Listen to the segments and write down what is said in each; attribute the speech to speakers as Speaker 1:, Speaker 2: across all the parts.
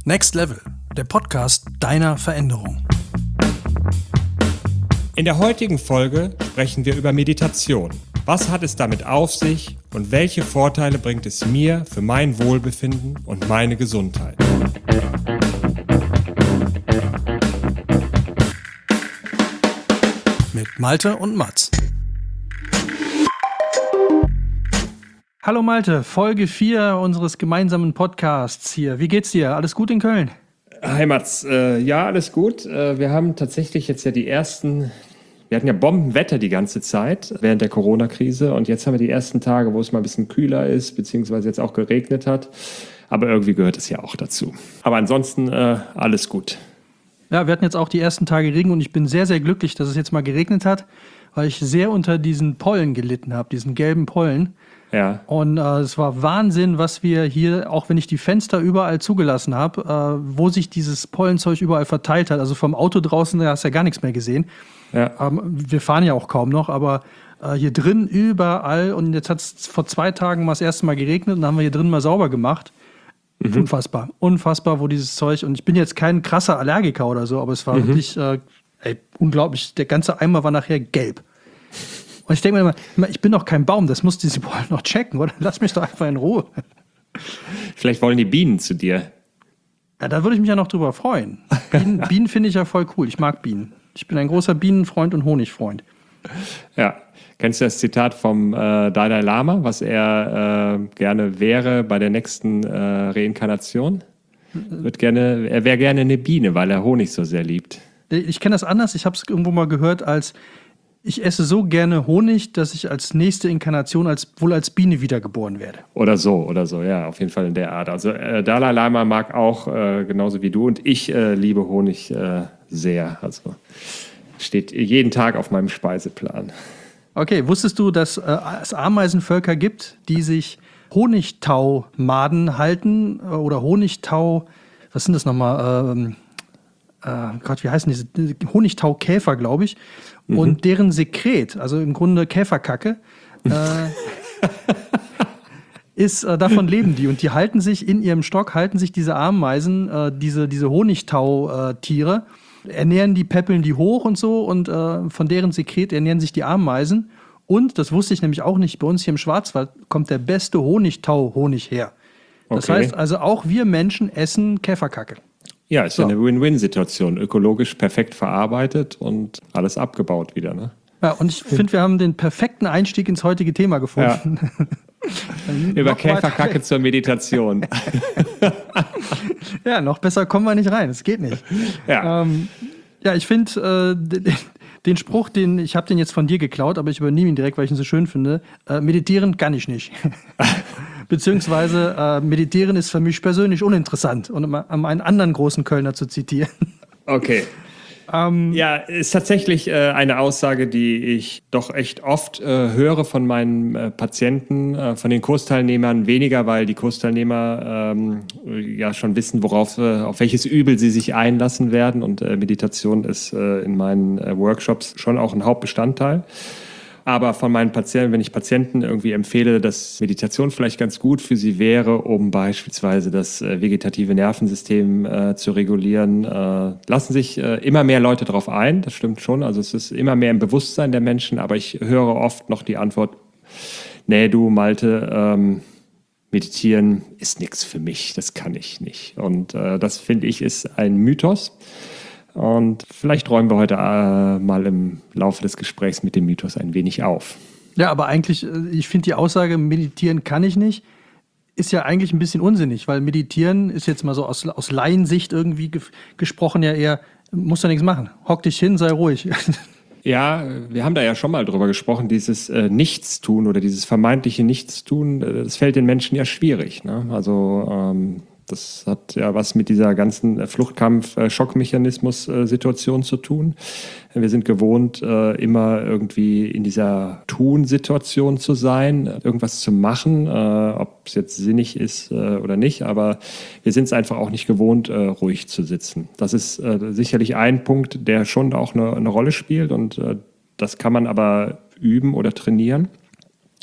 Speaker 1: Next Level, der Podcast deiner Veränderung.
Speaker 2: In der heutigen Folge sprechen wir über Meditation. Was hat es damit auf sich und welche Vorteile bringt es mir für mein Wohlbefinden und meine Gesundheit?
Speaker 1: Mit Malte und Mats.
Speaker 3: Hallo Malte, Folge 4 unseres gemeinsamen Podcasts hier. Wie geht's dir? Alles gut in Köln?
Speaker 2: Hi Mats, ja, alles gut. Wir haben tatsächlich jetzt ja wir hatten ja Bombenwetter die ganze Zeit während der Corona-Krise und jetzt haben wir die ersten Tage, wo es mal ein bisschen kühler ist, beziehungsweise jetzt auch geregnet hat. Aber irgendwie gehört es ja auch dazu. Aber ansonsten alles gut.
Speaker 3: Ja, wir hatten jetzt auch die ersten Tage Regen und ich bin sehr, sehr glücklich, dass es jetzt mal geregnet hat, weil ich sehr unter diesen Pollen gelitten habe, diesen gelben Pollen.
Speaker 2: Ja.
Speaker 3: Und es war Wahnsinn, was wir hier, auch wenn ich die Fenster überall zugelassen habe, wo sich dieses Pollenzeug überall verteilt hat. Also vom Auto draußen, da hast du ja gar nichts mehr gesehen.
Speaker 2: Ja.
Speaker 3: Wir fahren ja auch kaum noch, aber hier drin überall. Und jetzt hat es vor 2 Tagen mal das erste Mal geregnet und dann haben wir hier drin mal sauber gemacht. Mhm. Unfassbar, wo dieses Zeug, und ich bin jetzt kein krasser Allergiker oder so, aber es war wirklich unglaublich. Der ganze Eimer war nachher gelb. Und ich denke mir immer, ich bin doch kein Baum, das muss diese Pollen noch checken, oder? Lass mich doch einfach in Ruhe.
Speaker 2: Vielleicht wollen die Bienen zu dir.
Speaker 3: Ja, da würde ich mich ja noch drüber freuen. Bienen finde ich ja voll cool. Ich mag Bienen. Ich bin ein großer Bienenfreund und Honigfreund.
Speaker 2: Ja. Kennst du das Zitat vom Dalai Lama, was er gerne wäre bei der nächsten Reinkarnation? Er wäre gerne eine Biene, weil er Honig so sehr liebt.
Speaker 3: Ich kenne das anders. Ich habe es irgendwo mal gehört als: Ich esse so gerne Honig, dass ich als nächste Inkarnation wohl als Biene wiedergeboren werde.
Speaker 2: Oder so, ja, auf jeden Fall in der Art. Also Dalai Lama mag auch genauso wie du und ich liebe Honig sehr. Also steht jeden Tag auf meinem Speiseplan.
Speaker 3: Okay, wusstest du, dass es Ameisenvölker gibt, die sich Honigtaumaden halten oder Honigtau, was sind das nochmal? Gott, wie heißen diese? Honigtaukäfer, glaube ich. Und deren Sekret, also im Grunde Käferkacke, davon leben die. Und die halten sich in ihrem Stock, diese Ameisen, diese Honigtautiere, ernähren die, päppeln die hoch und so. Und von deren Sekret ernähren sich die Ameisen. Und, das wusste ich nämlich auch nicht, bei uns hier im Schwarzwald kommt der beste Honigtau-Honig her. Das heißt also, auch wir Menschen essen Käferkacke.
Speaker 2: Ja, ist ja eine Win-Win-Situation. Ökologisch perfekt verarbeitet und alles abgebaut wieder, ne?
Speaker 3: Ja, und ich finde, wir haben den perfekten Einstieg ins heutige Thema gefunden.
Speaker 2: Ja. Über Käferkacke zur Meditation.
Speaker 3: Ja, noch besser kommen wir nicht rein. Es geht nicht.
Speaker 2: Ja,
Speaker 3: ich finde den Spruch, ich habe den jetzt von dir geklaut, aber ich übernehme ihn direkt, weil ich ihn so schön finde. Meditieren kann ich nicht. Beziehungsweise meditieren ist für mich persönlich uninteressant, um einen anderen großen Kölner zu zitieren.
Speaker 2: Okay. Ja, ist tatsächlich eine Aussage, die ich doch echt oft höre von meinen Patienten, von den Kursteilnehmern. Weniger, weil die Kursteilnehmer ja schon wissen, auf welches Übel sie sich einlassen werden. Und Meditation ist in meinen Workshops schon auch ein Hauptbestandteil. Aber von meinen Patienten, wenn ich Patienten irgendwie empfehle, dass Meditation vielleicht ganz gut für sie wäre, um beispielsweise das vegetative Nervensystem zu regulieren, lassen sich immer mehr Leute darauf ein. Das stimmt schon. Also es ist immer mehr im Bewusstsein der Menschen. Aber ich höre oft noch die Antwort: Nee, du Malte, meditieren ist nichts für mich. Das kann ich nicht. Und das, finde ich, ist ein Mythos. Und vielleicht räumen wir heute mal im Laufe des Gesprächs mit dem Mythos ein wenig auf.
Speaker 3: Ja, aber eigentlich, ich finde die Aussage, meditieren kann ich nicht, ist ja eigentlich ein bisschen unsinnig, weil meditieren ist jetzt mal so aus Laiensicht irgendwie gesprochen ja eher, musst du nichts machen, hock dich hin, sei ruhig.
Speaker 2: Ja, wir haben da ja schon mal drüber gesprochen, dieses Nichtstun oder dieses vermeintliche Nichtstun, das fällt den Menschen ja schwierig, ne? Also das hat ja was mit dieser ganzen Fluchtkampf-Schockmechanismus-Situation zu tun. Wir sind gewohnt, immer irgendwie in dieser Tun-Situation zu sein, irgendwas zu machen, ob es jetzt sinnig ist oder nicht. Aber wir sind es einfach auch nicht gewohnt, ruhig zu sitzen. Das ist sicherlich ein Punkt, der schon auch eine Rolle spielt. Und das kann man aber üben oder trainieren.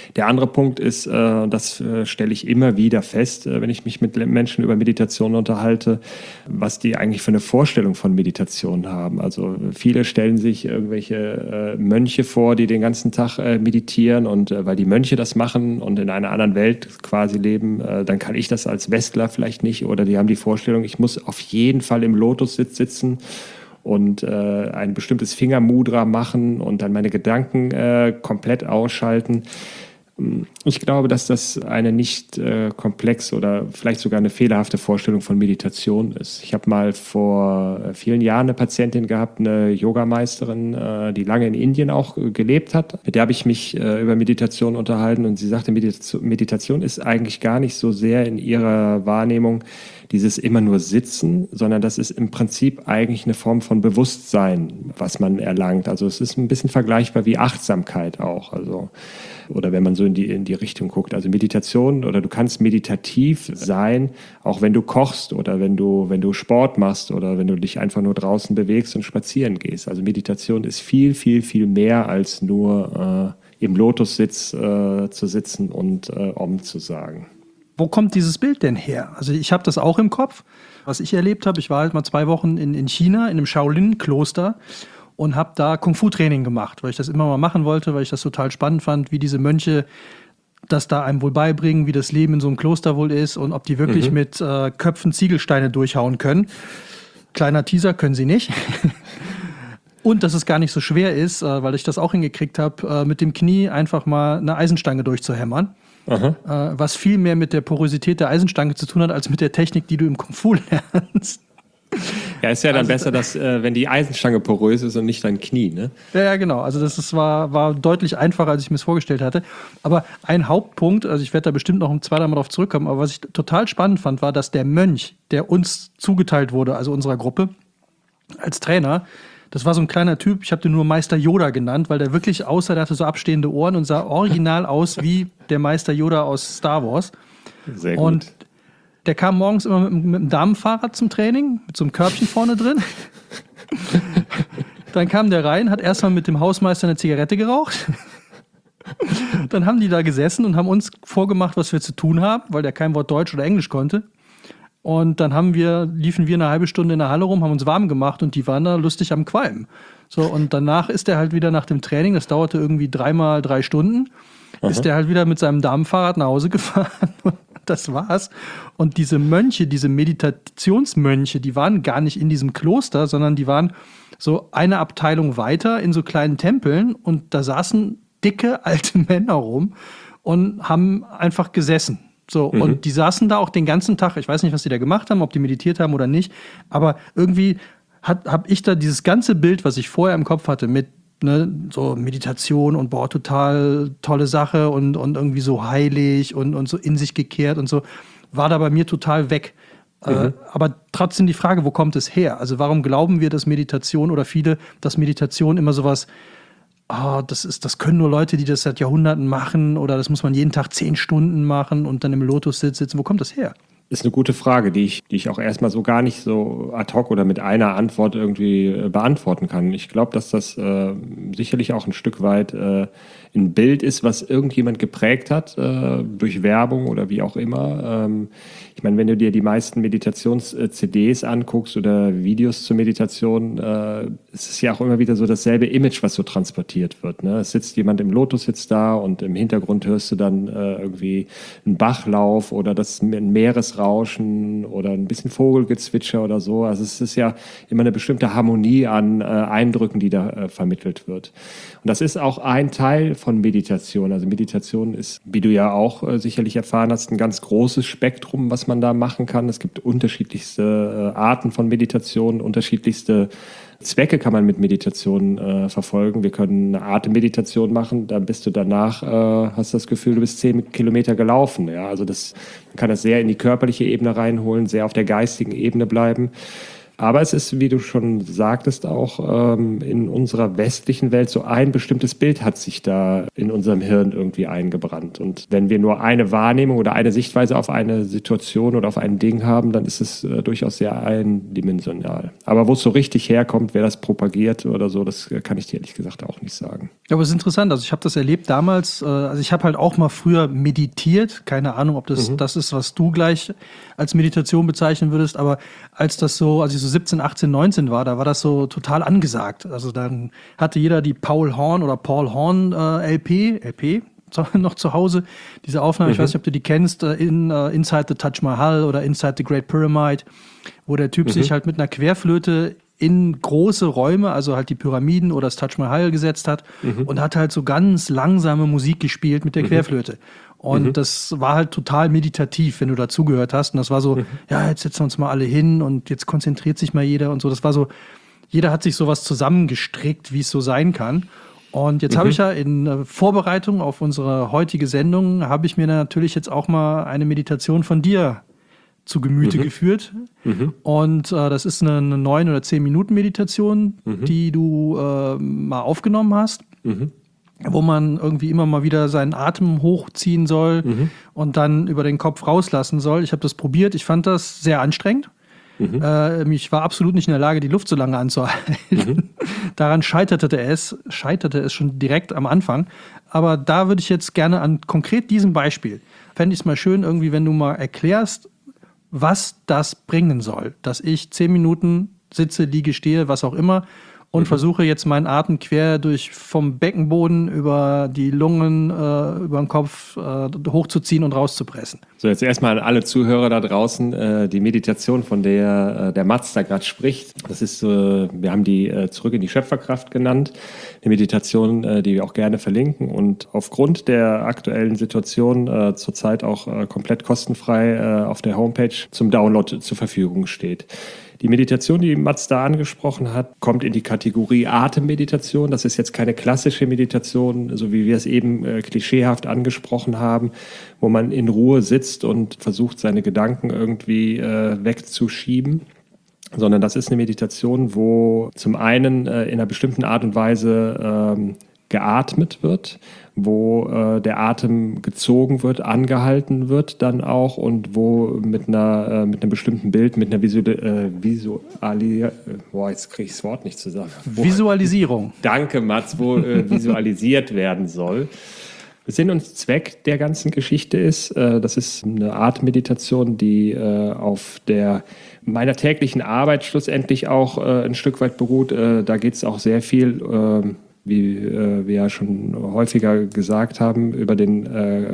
Speaker 2: Der andere Punkt ist, das stelle ich immer wieder fest, wenn ich mich mit Menschen über Meditation unterhalte, was die eigentlich für eine Vorstellung von Meditation haben. Also viele stellen sich irgendwelche Mönche vor, die den ganzen Tag meditieren und weil die Mönche das machen und in einer anderen Welt quasi leben, dann kann ich das als Westler vielleicht nicht, oder die haben die Vorstellung, ich muss auf jeden Fall im Lotussitz sitzen und ein bestimmtes Fingermudra machen und dann meine Gedanken komplett ausschalten. Ich glaube, dass das eine nicht komplex oder vielleicht sogar eine fehlerhafte Vorstellung von Meditation ist. Ich habe mal vor vielen Jahren eine Patientin gehabt, eine Yogameisterin, die lange in Indien auch gelebt hat. Mit der habe ich mich über Meditation unterhalten und sie sagte, Meditation ist eigentlich gar nicht so sehr in ihrer Wahrnehmung dieses immer nur Sitzen, sondern das ist im Prinzip eigentlich eine Form von Bewusstsein, was man erlangt. Also es ist ein bisschen vergleichbar wie Achtsamkeit auch. Also, oder wenn man so in die Richtung guckt. Also Meditation, oder du kannst meditativ sein, auch wenn du kochst oder wenn du Sport machst oder wenn du dich einfach nur draußen bewegst und spazieren gehst. Also Meditation ist viel, viel, viel mehr als nur im Lotussitz zu sitzen und Om zu sagen.
Speaker 3: Wo kommt dieses Bild denn her? Also ich habe das auch im Kopf, was ich erlebt habe. Ich war halt mal 2 Wochen in China, in einem Shaolin-Kloster und habe da Kung-Fu-Training gemacht, weil ich das immer mal machen wollte, weil ich das total spannend fand, wie diese Mönche das da einem wohl beibringen, wie das Leben in so einem Kloster wohl ist und ob die wirklich mit Köpfen Ziegelsteine durchhauen können. Kleiner Teaser, können sie nicht. Und dass es gar nicht so schwer ist, weil ich das auch hingekriegt habe, mit dem Knie einfach mal eine Eisenstange durchzuhämmern. Was viel mehr mit der Porosität der Eisenstange zu tun hat, als mit der Technik, die du im Kung-Fu lernst.
Speaker 2: Ja, ist ja dann besser, dass wenn die Eisenstange porös ist und nicht dein Knie, ne?
Speaker 3: Ja, genau. Also das war deutlich einfacher, als ich mir es vorgestellt hatte. Aber ein Hauptpunkt, also ich werde da bestimmt noch 2-3 Mal drauf zurückkommen, aber was ich total spannend fand, war, dass der Mönch, der uns zugeteilt wurde, also unserer Gruppe, als Trainer, das war so ein kleiner Typ, ich habe den nur Meister Yoda genannt, weil der wirklich aussah, der hatte so abstehende Ohren und sah original aus wie der Meister Yoda aus Star Wars.
Speaker 2: Sehr gut.
Speaker 3: Und der kam morgens immer mit einem Damenfahrrad zum Training, mit so einem Körbchen vorne drin. Dann kam der rein, hat erstmal mit dem Hausmeister eine Zigarette geraucht. Dann haben die da gesessen und haben uns vorgemacht, was wir zu tun haben, weil der kein Wort Deutsch oder Englisch konnte. Und dann liefen wir eine halbe Stunde in der Halle rum, haben uns warm gemacht und die waren da lustig am Qualmen. So, und danach ist er halt wieder nach dem Training, das dauerte irgendwie 3 x 3 Stunden, ist der halt wieder mit seinem Damenfahrrad nach Hause gefahren und das war's. Und diese Mönche, diese Meditationsmönche, die waren gar nicht in diesem Kloster, sondern die waren so eine Abteilung weiter in so kleinen Tempeln und da saßen dicke alte Männer rum und haben einfach gesessen. So, und die saßen da auch den ganzen Tag. Ich weiß nicht, was die da gemacht haben, ob die meditiert haben oder nicht. Aber irgendwie habe ich da dieses ganze Bild, was ich vorher im Kopf hatte, mit so Meditation und boah, total tolle Sache und irgendwie so heilig und so in sich gekehrt und so, war da bei mir total weg. Aber trotzdem die Frage, wo kommt es her? Also warum glauben wir, dass Meditation oder viele, dass Meditation immer sowas das können nur Leute, die das seit Jahrhunderten machen oder das muss man jeden Tag 10 Stunden machen und dann im Lotussitz sitzen. Wo kommt das her?
Speaker 2: Ist eine gute Frage, die ich auch erstmal so gar nicht so ad hoc oder mit einer Antwort irgendwie beantworten kann. Ich glaube, dass das sicherlich auch ein Stück weit ein Bild ist, was irgendjemand geprägt hat, durch Werbung oder wie auch immer. Ich meine, wenn du dir die meisten Meditations-CDs anguckst oder Videos zur Meditation, es ist ja auch immer wieder so dasselbe Image, was so transportiert wird. Ne? Es sitzt jemand im Lotussitz da und im Hintergrund hörst du dann irgendwie einen Bachlauf oder ein Meeresrauschen oder ein bisschen Vogelgezwitscher oder so. Also es ist ja immer eine bestimmte Harmonie an Eindrücken, die da vermittelt wird. Und das ist auch ein Teil von Meditation. Also Meditation ist, wie du ja auch sicherlich erfahren hast, ein ganz großes Spektrum, was man da machen kann. Es gibt unterschiedlichste Arten von Meditation, unterschiedlichste Zwecke kann man mit Meditation verfolgen. Wir können eine Atemmeditation machen, dann bist du danach, hast das Gefühl, du bist 10 Kilometer gelaufen. Ja? Also man kann das sehr in die körperliche Ebene reinholen, sehr auf der geistigen Ebene bleiben. Aber es ist, wie du schon sagtest, auch in unserer westlichen Welt so ein bestimmtes Bild hat sich da in unserem Hirn irgendwie eingebrannt. Und wenn wir nur eine Wahrnehmung oder eine Sichtweise auf eine Situation oder auf ein Ding haben, dann ist es durchaus sehr eindimensional. Aber wo es so richtig herkommt, wer das propagiert oder so, das kann ich dir ehrlich gesagt auch nicht sagen.
Speaker 3: Ja, aber es ist interessant. Also ich habe das erlebt damals. Also ich habe halt auch mal früher meditiert. Keine Ahnung, ob das ist, was du gleich als Meditation bezeichnen würdest. Aber als ich so 17, 18, 19 war, da war das so total angesagt. Also dann hatte jeder die Paul Horn LP noch zu Hause. Diese Aufnahme, ich weiß nicht, ob du die kennst, Inside the Taj Mahal oder Inside the Great Pyramid, wo der Typ sich halt mit einer Querflöte in große Räume, also halt die Pyramiden oder das Taj Mahal gesetzt hat und hat halt so ganz langsame Musik gespielt mit der Querflöte. Und das war halt total meditativ, wenn du dazugehört hast. Und das war so, ja, jetzt setzen wir uns mal alle hin und jetzt konzentriert sich mal jeder und so. Das war so, jeder hat sich sowas zusammengestrickt, wie es so sein kann. Und jetzt habe ich ja in Vorbereitung auf unsere heutige Sendung, habe ich mir natürlich jetzt auch mal eine Meditation von dir zu Gemüte geführt. Und das ist eine 9 oder 10 Minuten Meditation, die du mal aufgenommen hast, wo man irgendwie immer mal wieder seinen Atem hochziehen soll und dann über den Kopf rauslassen soll. Ich habe das probiert, ich fand das sehr anstrengend. Ich war absolut nicht in der Lage, die Luft so lange anzuhalten. Daran scheiterte es schon direkt am Anfang. Aber da würde ich jetzt gerne an konkret diesem Beispiel, fände ich es mal schön, irgendwie, wenn du mal erklärst, was das bringen soll. Dass ich 10 Minuten sitze, liege, stehe, was auch immer, und versuche jetzt meinen Atem quer vom Beckenboden über die Lungen, über den Kopf hochzuziehen und rauszupressen.
Speaker 2: So, jetzt erstmal an alle Zuhörer da draußen. Die Meditation, von der der Mats da gerade spricht, das ist, wir haben die zurück in die Schöpferkraft genannt. Eine Meditation, die wir auch gerne verlinken und aufgrund der aktuellen Situation zurzeit auch komplett kostenfrei auf der Homepage zum Download zur Verfügung steht. Die Meditation, die Mats da angesprochen hat, kommt in die Kategorie Atemmeditation. Das ist jetzt keine klassische Meditation, so wie wir es eben klischeehaft angesprochen haben, wo man in Ruhe sitzt und versucht, seine Gedanken irgendwie wegzuschieben. Sondern das ist eine Meditation, wo zum einen in einer bestimmten Art und Weise geatmet wird, wo der Atem gezogen wird, angehalten wird dann auch und wo mit einem bestimmten Bild, mit einer jetzt kriege ich das Wort nicht zusammen.
Speaker 3: Visualisierung.
Speaker 2: Danke, Mats, wo visualisiert werden soll. Sinn und Zweck der ganzen Geschichte ist, das ist eine Art Meditation, die auf meiner täglichen Arbeit schlussendlich auch ein Stück weit beruht. Da geht es auch sehr viel wie wir ja schon häufiger gesagt haben, über den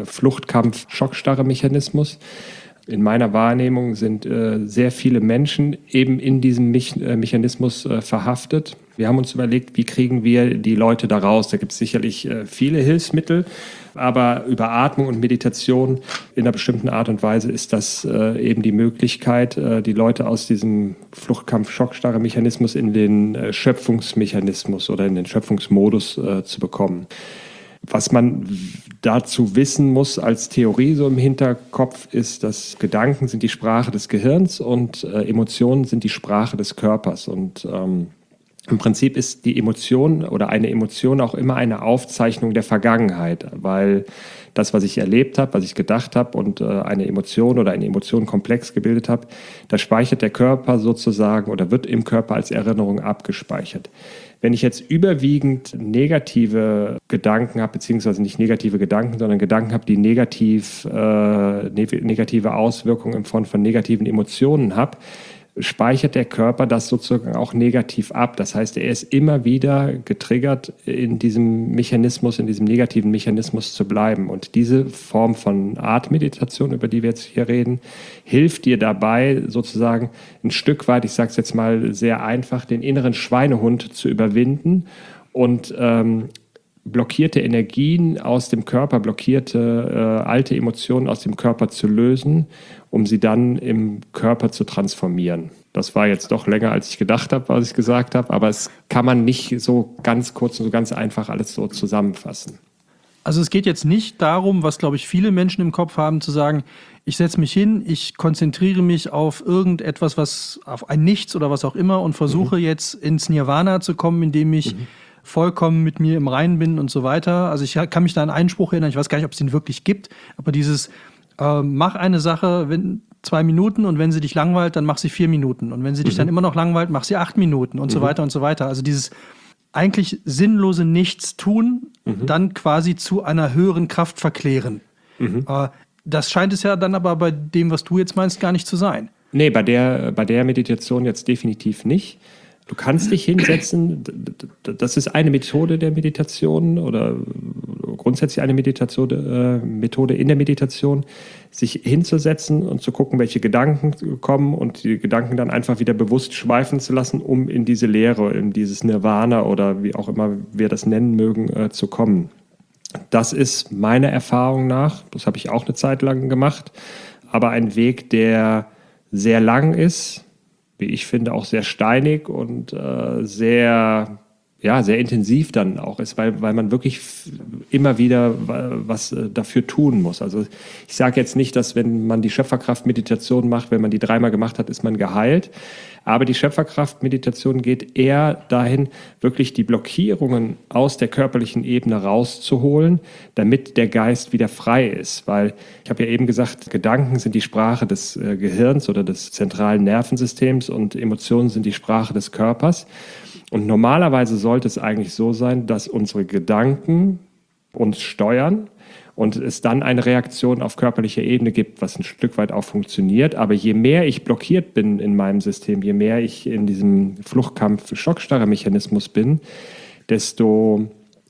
Speaker 2: Fluchtkampf-Schockstarre-Mechanismus. In meiner Wahrnehmung sind sehr viele Menschen eben in diesem Mechanismus verhaftet. Wir haben uns überlegt, wie kriegen wir die Leute da raus? Da gibt es sicherlich viele Hilfsmittel, aber über Atmung und Meditation in einer bestimmten Art und Weise ist das eben die Möglichkeit, die Leute aus diesem Fluchtkampf-Schockstarre-Mechanismus in den Schöpfungsmechanismus oder in den Schöpfungsmodus zu bekommen. Was man dazu wissen muss als Theorie so im Hinterkopf ist, dass Gedanken sind die Sprache des Gehirns und Emotionen sind die Sprache des Körpers. Und im Prinzip ist die Emotion oder eine Emotion auch immer eine Aufzeichnung der Vergangenheit, weil das, was ich erlebt habe, was ich gedacht habe und eine Emotion komplex gebildet habe, das speichert der Körper sozusagen oder wird im Körper als Erinnerung abgespeichert. Wenn ich jetzt überwiegend negative Gedanken habe, beziehungsweise nicht negative Gedanken, sondern Gedanken habe, die negative Auswirkungen in Form von negativen Emotionen habe, speichert der Körper das sozusagen auch negativ ab. Das heißt, er ist immer wieder getriggert, in diesem Mechanismus, in diesem negativen Mechanismus zu bleiben. Und diese Form von Atemmeditation, über die wir jetzt hier reden, hilft dir dabei, sozusagen ein Stück weit, ich sage es jetzt mal sehr einfach, den inneren Schweinehund zu überwinden und blockierte Energien aus dem Körper, blockierte alte Emotionen aus dem Körper zu lösen, um sie dann im Körper zu transformieren. Das war jetzt doch länger, als ich gedacht habe, was ich gesagt habe, aber es kann man nicht so ganz kurz und so ganz einfach alles so zusammenfassen.
Speaker 3: Also es geht jetzt nicht darum, was, glaube ich, viele Menschen im Kopf haben, zu sagen, ich setze mich hin, ich konzentriere mich auf irgendetwas, auf ein Nichts oder was auch immer und versuche jetzt ins Nirvana zu kommen, indem ich vollkommen mit mir im Reinen bin und so weiter. Also ich kann mich da an einen Spruch erinnern, ich weiß gar nicht, ob es den wirklich gibt, aber dieses mach eine Sache 2 Minuten und wenn sie dich langweilt, dann mach sie 4 Minuten. Und wenn sie dich dann immer noch langweilt, mach sie 8 Minuten und so weiter und so weiter. Also dieses eigentlich sinnlose Nichtstun dann quasi zu einer höheren Kraft verklären. Das scheint es ja dann aber bei dem, was du jetzt meinst, gar nicht zu sein.
Speaker 2: Nee, bei der Meditation jetzt definitiv nicht. Du kannst dich hinsetzen, das ist eine Methode der Meditation oder grundsätzlich eine Methode in der Meditation, sich hinzusetzen und zu gucken, welche Gedanken kommen und die Gedanken dann einfach wieder bewusst schweifen zu lassen, um in diese Leere, in dieses Nirvana oder wie auch immer wir das nennen mögen, zu kommen. Das ist meiner Erfahrung nach, das habe ich auch eine Zeit lang gemacht, aber ein Weg, der sehr lang ist, wie ich finde, auch sehr steinig und sehr intensiv dann auch ist, weil man wirklich immer wieder was dafür tun muss. Also ich sage jetzt nicht, dass wenn man die Schöpferkraft-Meditation macht, wenn man die 3-mal gemacht hat, ist man geheilt. Aber die Schöpferkraft-Meditation geht eher dahin, wirklich die Blockierungen aus der körperlichen Ebene rauszuholen, damit der Geist wieder frei ist. Weil ich habe ja eben gesagt, Gedanken sind die Sprache des Gehirns oder des zentralen Nervensystems und Emotionen sind die Sprache des Körpers. Und normalerweise sollte es eigentlich so sein, dass unsere Gedanken uns steuern und es dann eine Reaktion auf körperlicher Ebene gibt, was ein Stück weit auch funktioniert. Aber je mehr ich blockiert bin in meinem System, je mehr ich in diesem Fluchtkampf-Schockstarre-Mechanismus bin, desto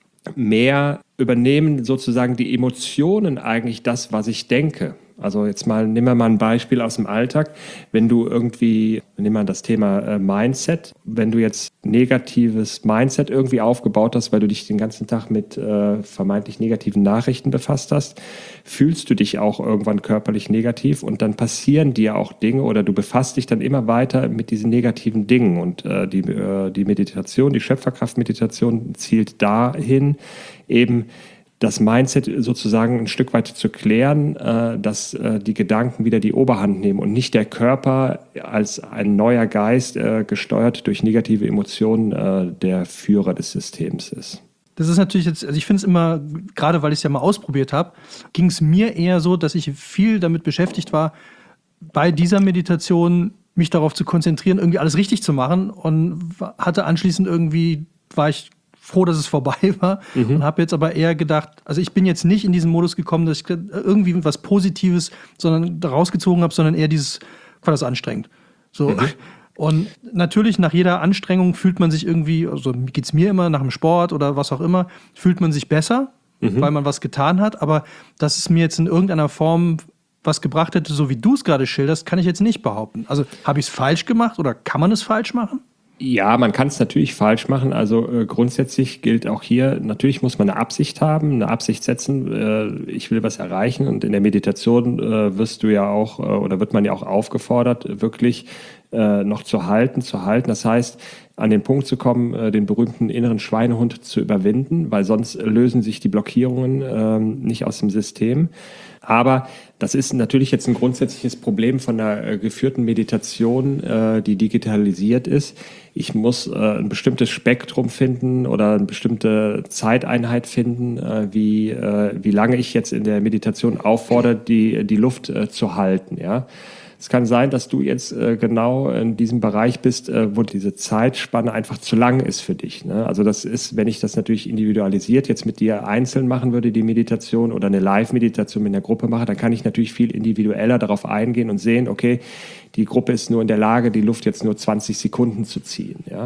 Speaker 2: mehr übernehmen sozusagen die Emotionen eigentlich das, was ich denke. Also jetzt nehmen wir mal ein Beispiel aus dem Alltag. Wenn du nehmen wir mal das Thema Mindset, wenn du jetzt negatives Mindset irgendwie aufgebaut hast, weil du dich den ganzen Tag mit vermeintlich negativen Nachrichten befasst hast, fühlst du dich auch irgendwann körperlich negativ und dann passieren dir auch Dinge oder du befasst dich dann immer weiter mit diesen negativen Dingen und die Meditation, die Schöpferkraft-Meditation zielt dahin, eben das Mindset sozusagen ein Stück weit zu klären, dass die Gedanken wieder die Oberhand nehmen und nicht der Körper als ein neuer Geist, gesteuert durch negative Emotionen, der Führer des Systems ist.
Speaker 3: Das ist natürlich jetzt, also ich finde es immer, gerade weil ich es ja mal ausprobiert habe, ging es mir eher so, dass ich viel damit beschäftigt war, bei dieser Meditation mich darauf zu konzentrieren, irgendwie alles richtig zu machen und hatte anschließend war ich froh, dass es vorbei war und habe jetzt aber eher gedacht, also ich bin jetzt nicht in diesen Modus gekommen, dass ich irgendwie was Positives rausgezogen habe, sondern eher war das anstrengend. So. Und natürlich nach jeder Anstrengung fühlt man sich irgendwie, also geht es mir immer, nach dem Sport oder was auch immer, fühlt man sich besser, weil man was getan hat, aber dass es mir jetzt in irgendeiner Form was gebracht hätte, so wie du es gerade schilderst, kann ich jetzt nicht behaupten. Also habe ich es falsch gemacht oder kann man es falsch machen?
Speaker 2: Ja, man kann es natürlich falsch machen. Also grundsätzlich gilt auch hier, natürlich muss man eine Absicht haben, eine Absicht setzen, ich will was erreichen. Und in der Meditation wirst du ja auch oder wird man ja auch aufgefordert, wirklich noch zu halten. Das heißt, an den Punkt zu kommen, den berühmten inneren Schweinehund zu überwinden, weil sonst lösen sich die Blockierungen nicht aus dem System. Aber das ist natürlich jetzt ein grundsätzliches Problem von einer geführten Meditation, die digitalisiert ist. Ich muss ein bestimmtes Spektrum finden oder eine bestimmte Zeiteinheit finden, wie lange ich jetzt in der Meditation auffordere, die Luft zu halten. Ja? Es kann sein, dass du jetzt genau in diesem Bereich bist, wo diese Zeitspanne einfach zu lang ist für dich. Ne? Also das ist, wenn ich das natürlich individualisiert jetzt mit dir einzeln machen würde, die Meditation oder eine Live-Meditation mit einer Gruppe mache, dann kann ich natürlich viel individueller darauf eingehen und sehen, okay, die Gruppe ist nur in der Lage, die Luft jetzt nur 20 Sekunden zu ziehen. Ja?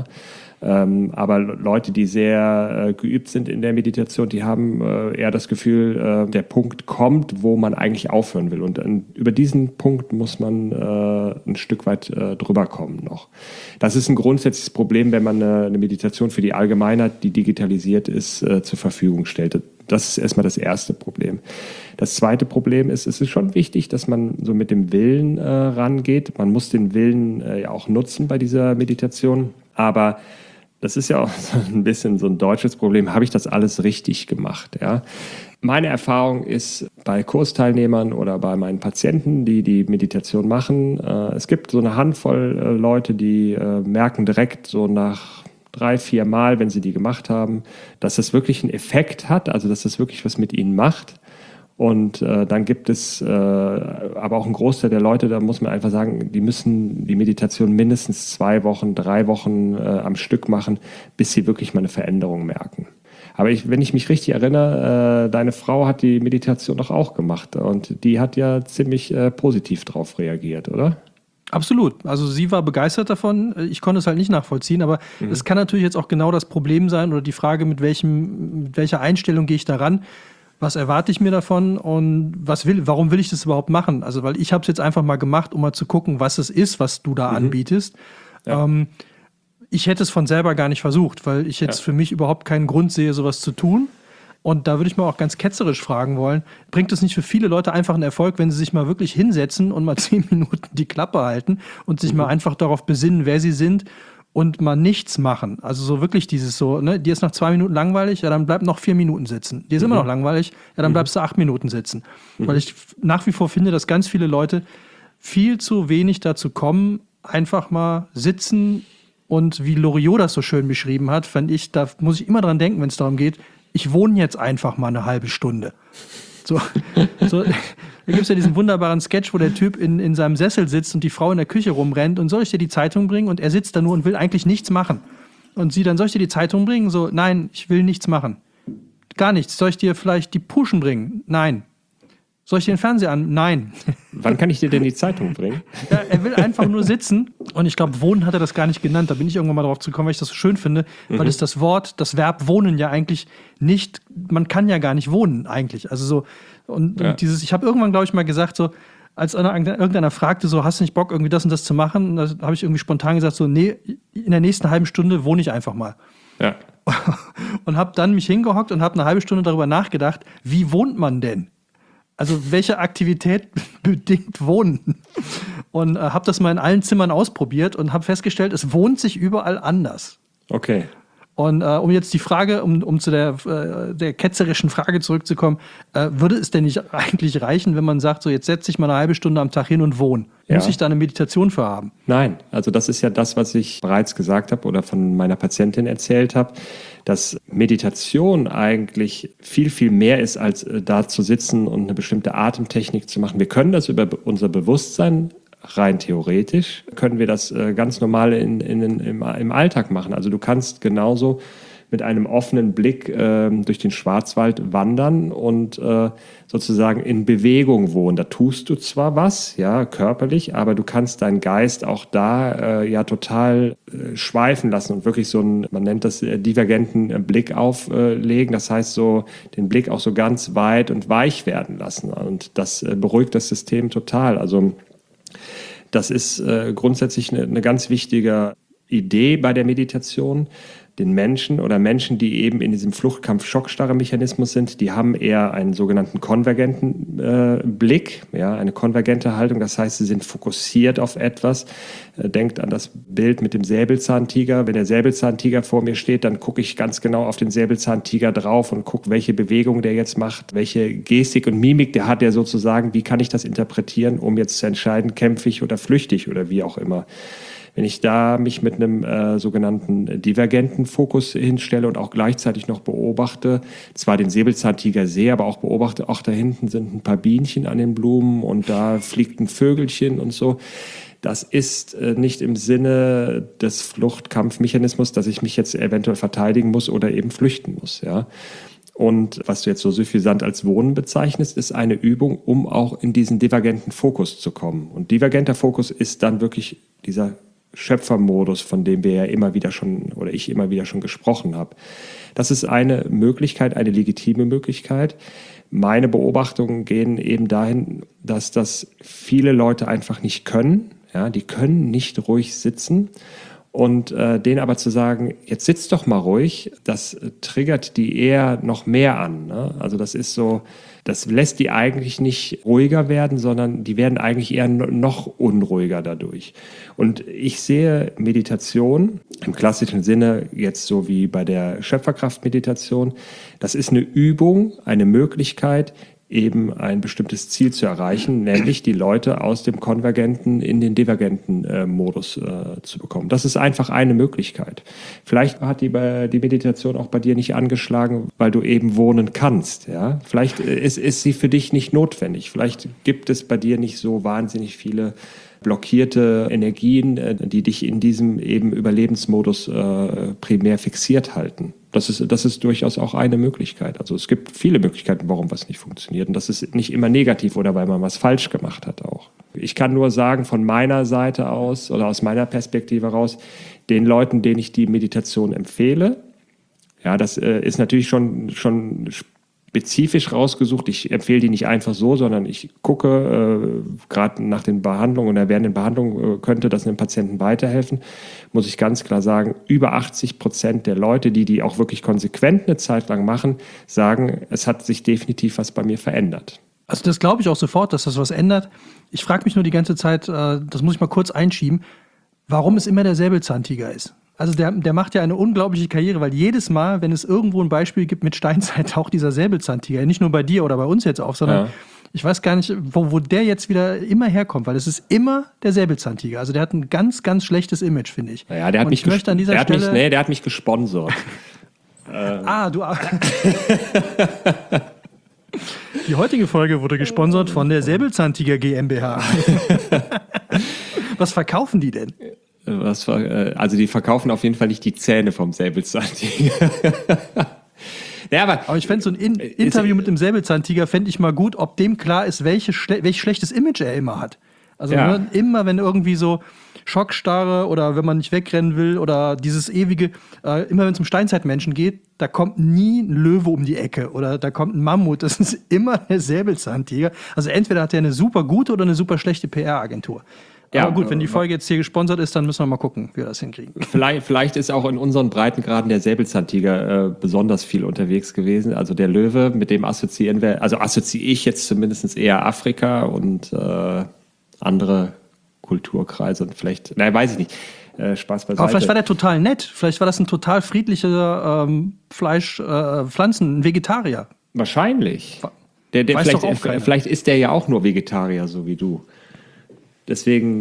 Speaker 2: Aber Leute, die sehr geübt sind in der Meditation, die haben eher das Gefühl, der Punkt kommt, wo man eigentlich aufhören will. Und über diesen Punkt muss man ein Stück weit drüber kommen noch. Das ist ein grundsätzliches Problem, wenn man eine Meditation für die Allgemeinheit, die digitalisiert ist, zur Verfügung stellt. Das ist erstmal das erste Problem. Das zweite Problem ist, es ist schon wichtig, dass man so mit dem Willen rangeht. Man muss den Willen ja auch nutzen bei dieser Meditation. Aber das ist ja auch so ein bisschen so ein deutsches Problem. Habe ich das alles richtig gemacht? Ja? Meine Erfahrung ist bei Kursteilnehmern oder bei meinen Patienten, die die Meditation machen, es gibt so eine Handvoll Leute, die merken direkt so nach 3-4 Mal, wenn sie die gemacht haben, dass das wirklich einen Effekt hat, also dass das wirklich was mit ihnen macht. Und dann gibt es aber auch einen Großteil der Leute, da muss man einfach sagen, die müssen die Meditation mindestens 2 Wochen, 3 Wochen am Stück machen, bis sie wirklich mal eine Veränderung merken. Aber wenn ich mich richtig erinnere, deine Frau hat die Meditation doch auch gemacht und die hat ja ziemlich positiv drauf reagiert, oder?
Speaker 3: Absolut. Also sie war begeistert davon. Ich konnte es halt nicht nachvollziehen, aber es kann natürlich jetzt auch genau das Problem sein oder die Frage, mit welcher Einstellung gehe ich daran? Was erwarte ich mir davon und warum will ich das überhaupt machen? Also, weil ich habe es jetzt einfach mal gemacht, um mal zu gucken, was es ist, was du da anbietest. Ja. Ich hätte es von selber gar nicht versucht, weil ich jetzt für mich überhaupt keinen Grund sehe, sowas zu tun. Und da würde ich mal auch ganz ketzerisch fragen wollen, bringt es nicht für viele Leute einfach einen Erfolg, wenn sie sich mal wirklich hinsetzen und mal 10 Minuten die Klappe halten und sich mal einfach darauf besinnen, wer sie sind und mal nichts machen. Also so wirklich dieses so, ne, dir ist nach 2 Minuten langweilig, ja, dann bleib noch 4 Minuten sitzen. Dir ist immer noch langweilig, ja, dann bleibst du 8 Minuten sitzen. Weil ich nach wie vor finde, dass ganz viele Leute viel zu wenig dazu kommen, einfach mal sitzen und wie Loriot das so schön beschrieben hat, fand ich, da muss ich immer dran denken, wenn es darum geht, ich wohne jetzt einfach mal eine halbe Stunde. So, da gibt es ja diesen wunderbaren Sketch, wo der Typ in seinem Sessel sitzt und die Frau in der Küche rumrennt und soll ich dir die Zeitung bringen? Und er sitzt da nur und will eigentlich nichts machen. Und sie dann, soll ich dir die Zeitung bringen? So, nein, ich will nichts machen. Gar nichts. Soll ich dir vielleicht die Puschen bringen? Nein. Soll ich dir den Fernseher an? Nein.
Speaker 2: Wann kann ich dir denn die Zeitung bringen?
Speaker 3: Ja, er will einfach nur sitzen. Und ich glaube, Wohnen hat er das gar nicht genannt. Da bin ich irgendwann mal drauf gekommen, weil ich das so schön finde. Weil es das Verb Wohnen ja eigentlich nicht, man kann ja gar nicht wohnen eigentlich. Also so, und dieses, ich habe irgendwann, glaube ich, mal gesagt, so, als irgendeiner fragte, so, hast du nicht Bock, irgendwie das und das zu machen? Und da habe ich irgendwie spontan gesagt, so, nee, in der nächsten halben Stunde wohne ich einfach mal. Ja. Und habe dann mich hingehockt und habe eine halbe Stunde darüber nachgedacht, wie wohnt man denn? Also welche Aktivität bedingt Wohnen? Und habe das mal in allen Zimmern ausprobiert und habe festgestellt, es wohnt sich überall anders.
Speaker 2: Okay.
Speaker 3: Und um jetzt die Frage, um zu der ketzerischen Frage zurückzukommen, würde es denn nicht eigentlich reichen, wenn man sagt, so jetzt setze ich mal eine halbe Stunde am Tag hin und wohne? Muss ich da eine Meditation für haben?
Speaker 2: Nein, also das ist ja das, was ich bereits gesagt habe oder von meiner Patientin erzählt habe, dass Meditation eigentlich viel, viel mehr ist, als da zu sitzen und eine bestimmte Atemtechnik zu machen. Wir können das über unser Bewusstsein rein theoretisch, können wir das ganz normal im Alltag machen. Also du kannst genauso mit einem offenen Blick durch den Schwarzwald wandern und sozusagen in Bewegung wohnen. Da tust du zwar was, ja, körperlich, aber du kannst deinen Geist auch da ja total schweifen lassen und wirklich so einen, man nennt das divergenten Blick auflegen. Das heißt so, den Blick auch so ganz weit und weich werden lassen. Und das beruhigt das System total. Also das ist grundsätzlich eine ganz wichtige Idee bei der Meditation. Den Menschen oder Menschen, die eben in diesem Fluchtkampf-Schockstarre-Mechanismus sind, die haben eher einen sogenannten konvergenten Blick, ja, eine konvergente Haltung. Das heißt, sie sind fokussiert auf etwas. Denkt an das Bild mit dem Säbelzahntiger. Wenn der Säbelzahntiger vor mir steht, dann gucke ich ganz genau auf den Säbelzahntiger drauf und gucke, welche Bewegung der jetzt macht, welche Gestik und Mimik der hat, der sozusagen, wie kann ich das interpretieren, um jetzt zu entscheiden, kämpfe ich oder flüchte ich oder wie auch immer. Wenn ich da mich mit einem sogenannten divergenten Fokus hinstelle und auch gleichzeitig noch beobachte, zwar den Säbelzahntiger sehe, aber auch beobachte, ach, da hinten sind ein paar Bienchen an den Blumen und da fliegt ein Vögelchen und so. Das ist nicht im Sinne des Fluchtkampfmechanismus, dass ich mich jetzt eventuell verteidigen muss oder eben flüchten muss, ja. Und was du jetzt so suffisant als Wohnen bezeichnest, ist eine Übung, um auch in diesen divergenten Fokus zu kommen. Und divergenter Fokus ist dann wirklich dieser Schöpfermodus, von dem wir ja immer wieder schon oder ich immer wieder schon gesprochen habe. Das ist eine Möglichkeit, eine legitime Möglichkeit. Meine Beobachtungen gehen eben dahin, dass das viele Leute einfach nicht können. Ja, die können nicht ruhig sitzen. Und denen aber zu sagen, jetzt sitz doch mal ruhig, das triggert die eher noch mehr an. Ne? Also das ist so, das lässt die eigentlich nicht ruhiger werden, sondern die werden eigentlich eher noch unruhiger dadurch. Und ich sehe Meditation im klassischen Sinne jetzt so wie bei der Schöpferkraft-Meditation, das ist eine Übung, eine Möglichkeit, eben ein bestimmtes Ziel zu erreichen, nämlich die Leute aus dem konvergenten in den divergenten Modus zu bekommen. Das ist einfach eine Möglichkeit. Vielleicht hat die Meditation auch bei dir nicht angeschlagen, weil du eben wohnen kannst. Ja? Vielleicht ist sie für dich nicht notwendig. Vielleicht gibt es bei dir nicht so wahnsinnig viele blockierte Energien, die dich in diesem eben Überlebensmodus primär fixiert halten. Das ist durchaus auch eine Möglichkeit. Also es gibt viele Möglichkeiten, warum was nicht funktioniert. Und das ist nicht immer negativ oder weil man was falsch gemacht hat auch. Ich kann nur sagen, von meiner Seite aus oder aus meiner Perspektive heraus, den Leuten, denen ich die Meditation empfehle, ja, das ist natürlich schon spezifisch rausgesucht. Ich empfehle die nicht einfach so, sondern ich gucke gerade nach den Behandlungen oder während den Behandlungen könnte das einem Patienten weiterhelfen, muss ich ganz klar sagen, über 80% der Leute, die auch wirklich konsequent eine Zeit lang machen, sagen, es hat sich definitiv was bei mir verändert.
Speaker 3: Also das glaube ich auch sofort, dass das was ändert. Ich frage mich nur die ganze Zeit, das muss ich mal kurz einschieben, warum es immer der Säbelzahntiger ist. Also der macht ja eine unglaubliche Karriere, weil jedes Mal, wenn es irgendwo ein Beispiel gibt mit Steinzeit, taucht dieser Säbelzahntiger nicht nur bei dir oder bei uns jetzt auf, sondern ich weiß gar nicht, wo der jetzt wieder immer herkommt, weil es ist immer der Säbelzahntiger. Also der hat ein ganz, ganz schlechtes Image, finde ich.
Speaker 2: Ja, der hat mich der hat mich gesponsert.
Speaker 3: Die heutige Folge wurde gesponsert von der Säbelzahntiger GmbH. Was verkaufen die denn?
Speaker 2: Also die verkaufen auf jeden Fall nicht die Zähne vom Säbelzahntiger. Ja,
Speaker 3: aber ich fände so ein Interview mit dem Säbelzahntiger fände ich mal gut, ob dem klar ist, welch schlechtes Image er immer hat. Also immer, wenn irgendwie so Schockstarre oder wenn man nicht wegrennen will oder dieses ewige, immer wenn es um Steinzeitmenschen geht, da kommt nie ein Löwe um die Ecke oder da kommt ein Mammut, das ist immer der Säbelzahntiger. Also entweder hat er eine super gute oder eine super schlechte PR-Agentur. Aber gut, wenn die Folge jetzt hier gesponsert ist, dann müssen wir mal gucken, wie wir das hinkriegen.
Speaker 2: Vielleicht ist auch in unseren Breitengraden der Säbelzahntiger besonders viel unterwegs gewesen. Also der Löwe, mit dem assoziiere ich jetzt zumindest eher Afrika und andere Kulturkreise und vielleicht, weiß ich nicht, Spaß beiseite.
Speaker 3: Aber vielleicht war der total nett. Vielleicht war das ein total friedlicher Pflanzen, ein Vegetarier.
Speaker 2: Wahrscheinlich. Vielleicht ist der ja auch nur Vegetarier, so wie du. Deswegen.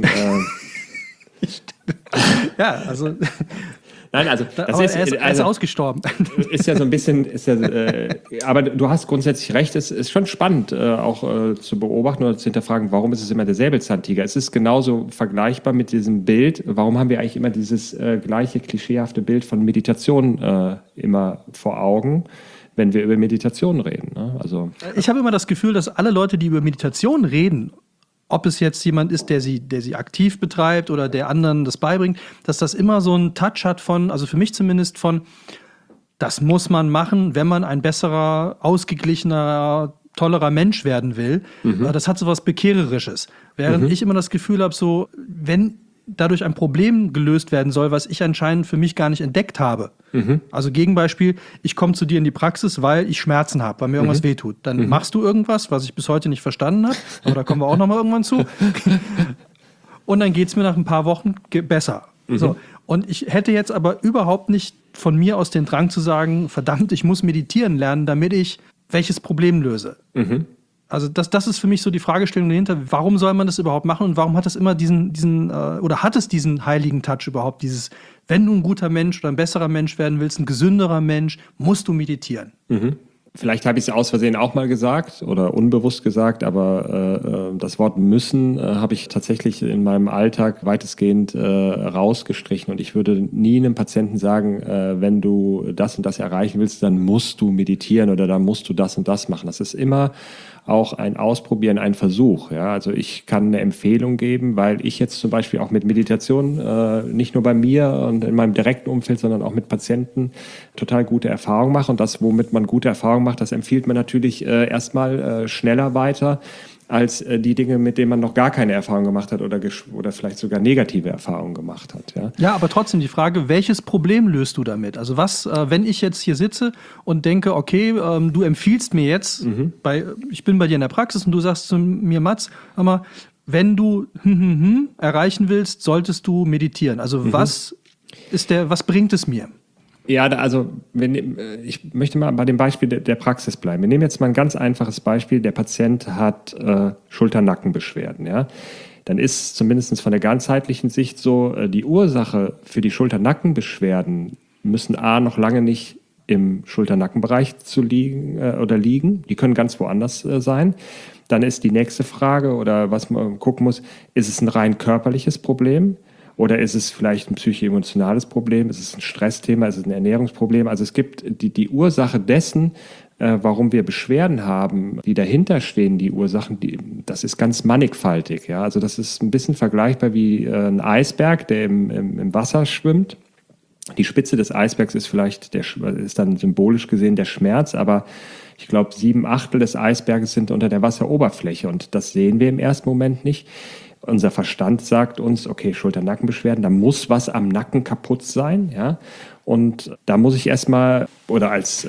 Speaker 3: Ja, also.
Speaker 2: Nein, also
Speaker 3: er ist ausgestorben.
Speaker 2: Ist ja so ein bisschen, aber du hast grundsätzlich recht, es ist schon spannend auch zu beobachten oder zu hinterfragen, warum ist es immer der Säbelzahntiger? Es ist genauso vergleichbar mit diesem Bild, warum haben wir eigentlich immer dieses gleiche klischeehafte Bild von Meditation immer vor Augen, wenn wir über Meditation reden? Ne? Also,
Speaker 3: ich habe immer das Gefühl, dass alle Leute, die über Meditation reden, ob es jetzt jemand ist, der sie aktiv betreibt oder der anderen das beibringt, dass das immer so einen Touch hat von, also für mich zumindest von, das muss man machen, wenn man ein besserer, ausgeglichener, tollerer Mensch werden will. Das hat so was Bekehrerisches. Während ich immer das Gefühl habe, so, wenn dadurch ein Problem gelöst werden soll, was ich anscheinend für mich gar nicht entdeckt habe. Also Gegenbeispiel, ich komme zu dir in die Praxis, weil ich Schmerzen habe, weil mir irgendwas wehtut. Dann machst du irgendwas, was ich bis heute nicht verstanden habe, aber da kommen wir auch noch mal irgendwann zu. Und dann geht es mir nach ein paar Wochen besser. So. Und ich hätte jetzt aber überhaupt nicht von mir aus den Drang zu sagen, verdammt, ich muss meditieren lernen, damit ich welches Problem löse. Also das ist für mich so die Fragestellung dahinter, warum soll man das überhaupt machen und warum hat das immer diesen heiligen Touch überhaupt, dieses, wenn du ein guter Mensch oder ein besserer Mensch werden willst, ein gesünderer Mensch, musst du meditieren.
Speaker 2: Vielleicht habe ich es aus Versehen auch mal gesagt oder unbewusst gesagt, aber das Wort müssen habe ich tatsächlich in meinem Alltag weitestgehend rausgestrichen und ich würde nie einem Patienten sagen, wenn du das und das erreichen willst, dann musst du meditieren oder dann musst du das und das machen. Das ist immer auch ein Ausprobieren, ein Versuch. Ja? Also ich kann eine Empfehlung geben, weil ich jetzt zum Beispiel auch mit Meditation nicht nur bei mir und in meinem direkten Umfeld, sondern auch mit Patienten total gute Erfahrungen mache. Und das, womit man gute Erfahrungen macht, das empfiehlt man natürlich erstmal schneller weiter. als die Dinge, mit denen man noch gar keine Erfahrung gemacht hat oder vielleicht sogar negative Erfahrungen gemacht hat. Ja,
Speaker 3: aber trotzdem die Frage, welches Problem löst du damit? Also was, wenn ich jetzt hier sitze und denke, okay, du empfiehlst mir jetzt, ich bin bei dir in der Praxis und du sagst zu mir, Mats, hör mal, wenn du erreichen willst, solltest du meditieren. Also was bringt es mir?
Speaker 2: Ja, also ich möchte mal bei dem Beispiel der Praxis bleiben. Wir nehmen jetzt mal ein ganz einfaches Beispiel. Der Patient hat Schulter-Nackenbeschwerden. Ja? Dann ist zumindest von der ganzheitlichen Sicht so, die Ursache für die Schulter-Nackenbeschwerden müssen noch lange nicht im Schulter-Nackenbereich liegen. Die können ganz woanders sein. Dann ist die nächste Frage oder was man gucken muss, ist es ein rein körperliches Problem? Oder ist es vielleicht ein psycho-emotionales Problem? Ist es ein Stressthema? Ist es ein Ernährungsproblem? Also es gibt die Ursache dessen, warum wir Beschwerden haben, die dahinter stehen, die Ursachen, das ist ganz mannigfaltig. Ja? Also das ist ein bisschen vergleichbar wie ein Eisberg, der im Wasser schwimmt. Die Spitze des Eisbergs ist ist dann symbolisch gesehen der Schmerz, aber ich glaube 7/8 des Eisberges sind unter der Wasseroberfläche und das sehen wir im ersten Moment nicht. Unser Verstand sagt uns, okay, Schulter-Nackenbeschwerden, da muss was am Nacken kaputt sein, ja. Und da muss ich erstmal, oder als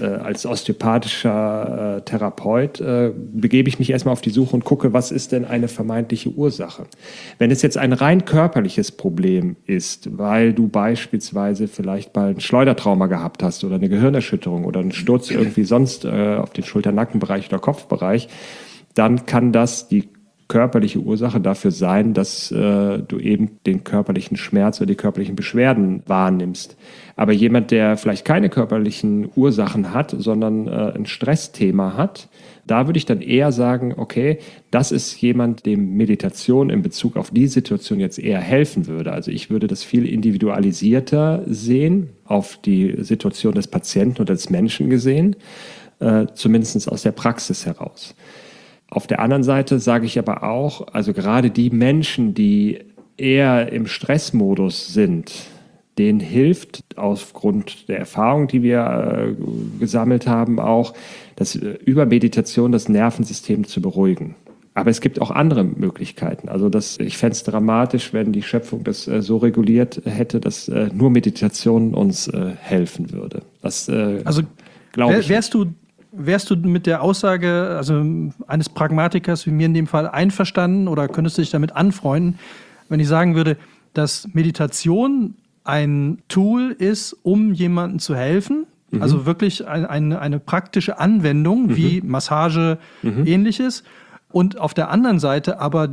Speaker 2: osteopathischer Therapeut, begebe ich mich erstmal auf die Suche und gucke, was ist denn eine vermeintliche Ursache. Wenn es jetzt ein rein körperliches Problem ist, weil du beispielsweise vielleicht mal ein Schleudertrauma gehabt hast oder eine Gehirnerschütterung oder einen Sturz irgendwie sonst auf den Schulter-Nackenbereich oder Kopfbereich, dann kann das die körperliche Ursache dafür sein, dass du eben den körperlichen Schmerz oder die körperlichen Beschwerden wahrnimmst. Aber jemand, der vielleicht keine körperlichen Ursachen hat, sondern ein Stressthema hat, da würde ich dann eher sagen, okay, das ist jemand, dem Meditation in Bezug auf die Situation jetzt eher helfen würde. Also ich würde das viel individualisierter sehen, auf die Situation des Patienten oder des Menschen gesehen, zumindest aus der Praxis heraus. Auf der anderen Seite sage ich aber auch, also gerade die Menschen, die eher im Stressmodus sind, denen hilft aufgrund der Erfahrung, die wir gesammelt haben, auch über Meditation das Nervensystem zu beruhigen. Aber es gibt auch andere Möglichkeiten. Also ich fände es dramatisch, wenn die Schöpfung das so reguliert hätte, dass nur Meditation uns helfen würde. Das glaube ich.
Speaker 3: Wärst du mit der Aussage, also eines Pragmatikers wie mir in dem Fall, einverstanden oder könntest du dich damit anfreunden, wenn ich sagen würde, dass Meditation ein Tool ist, um jemandem zu helfen, also wirklich eine praktische Anwendung wie Massage, ähnliches, und auf der anderen Seite aber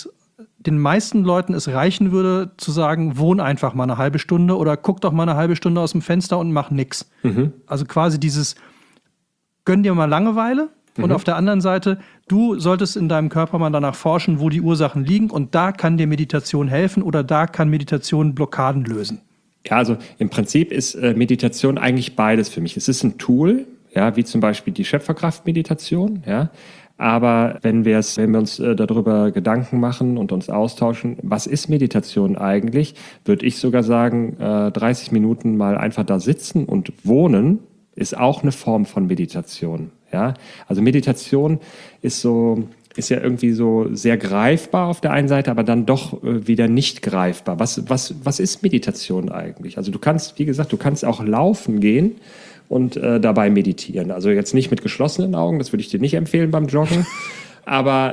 Speaker 3: den meisten Leuten es reichen würde, zu sagen, wohn einfach mal eine halbe Stunde oder guck doch mal eine halbe Stunde aus dem Fenster und mach nix. Also quasi gönn dir mal Langeweile und auf der anderen Seite, du solltest in deinem Körper mal danach forschen, wo die Ursachen liegen und da kann dir Meditation helfen oder da kann Meditation Blockaden lösen.
Speaker 2: Ja, also im Prinzip ist Meditation eigentlich beides für mich. Es ist ein Tool, ja, wie zum Beispiel die Schöpferkraft-Meditation, ja. Aber wenn wir uns darüber Gedanken machen und uns austauschen, was ist Meditation eigentlich, würde ich sogar sagen, 30 Minuten mal einfach da sitzen und wohnen, ist auch eine Form von Meditation. Ja? Also Meditation ist ja irgendwie so sehr greifbar auf der einen Seite, aber dann doch wieder nicht greifbar. Was ist Meditation eigentlich? Also du kannst, wie gesagt, auch laufen gehen und dabei meditieren. Also jetzt nicht mit geschlossenen Augen, das würde ich dir nicht empfehlen beim Joggen, aber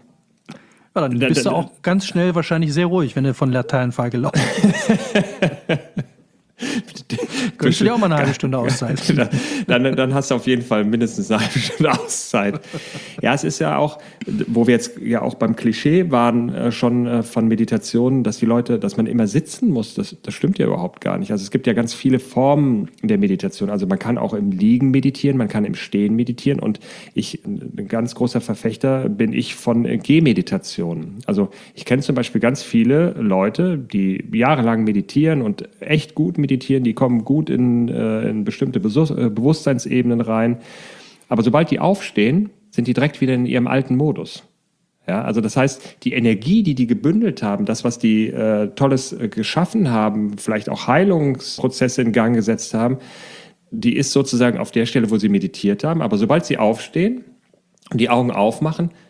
Speaker 3: ja, dann bist du auch ganz schnell wahrscheinlich sehr ruhig, wenn du von Laternenpfahl gelaufen bist. Könntest du dir auch mal eine halbe Stunde Auszeit?
Speaker 2: Dann hast du auf jeden Fall mindestens eine halbe Stunde Auszeit. Ja, es ist ja auch, wo wir jetzt ja auch beim Klischee waren, schon von Meditationen, dass man immer sitzen muss. Das stimmt ja überhaupt gar nicht. Also es gibt ja ganz viele Formen der Meditation. Also man kann auch im Liegen meditieren, man kann im Stehen meditieren und ein ganz großer Verfechter bin ich von Gehmeditationen. Also ich kenne zum Beispiel ganz viele Leute, die jahrelang meditieren und echt gut meditieren, die kommen gut in bestimmte Bewusstseinsebenen rein. Aber sobald die aufstehen, sind die direkt wieder in ihrem alten Modus. Ja, also das heißt, die Energie, die gebündelt haben, das, was die Tolles geschaffen haben, vielleicht auch Heilungsprozesse in Gang gesetzt haben, die ist sozusagen auf der Stelle, wo sie meditiert haben. Aber sobald sie aufstehen und die Augen aufmachen,